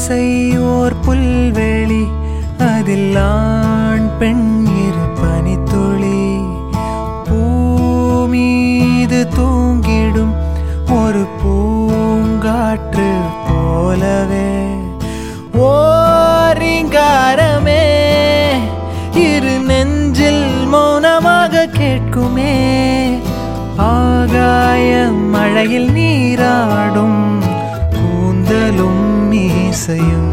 ஆசை ஓர் புல்வெளி, அதில் ஆண் பெண் இரு பனித்துளி, பூமீது தூங்கிடும் ஒரு பூங்காற்று போலவே ஓரிங்காரமே இரு நெஞ்சில் மௌனமாக கேட்குமே. ஆகாய மழையில் நீராடும் கூந்தலும் மீசையும்,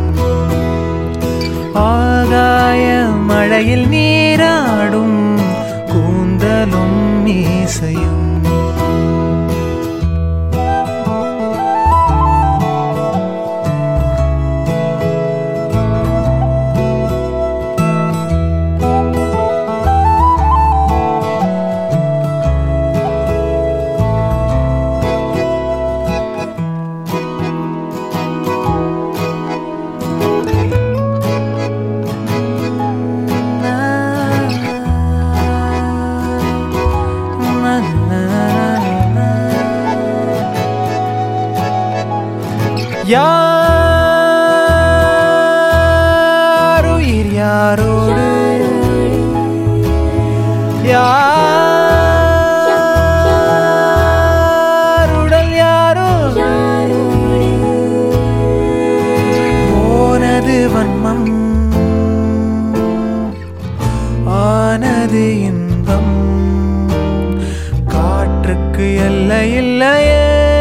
ஆகாய மழையில் நீராடும் கூந்தலும் மீசையும். யாருயிர் யாரோடு, யாருடல் யாரோ, போனது வன்மம் ஆனது இன்பம், காற்றுக்கு எல்லை இல்லையே.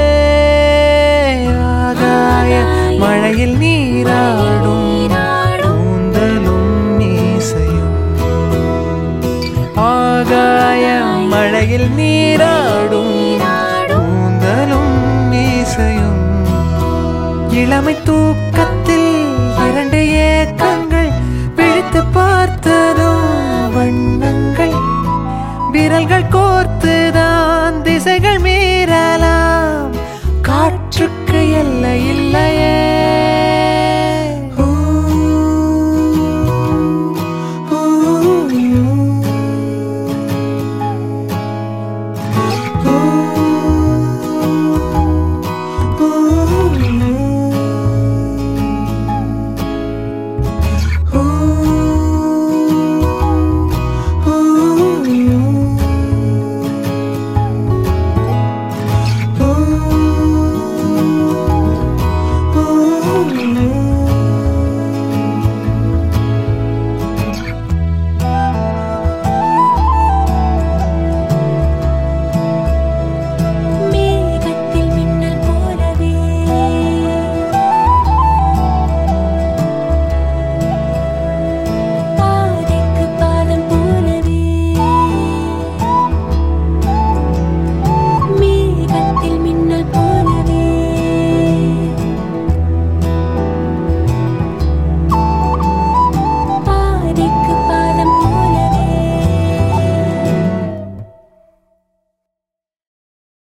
மழையில் நீராடும் கூந்தலும் மீசையும், ஆகாய மழையில் நீராடும் கூந்தலும் மீசையும். இளமை தூக்கத்தில் இரண்டு ஏக்கங்கள் விழித்து பார்த்ததும் வண்ணங்கள் விரல்கள் கோர்த்து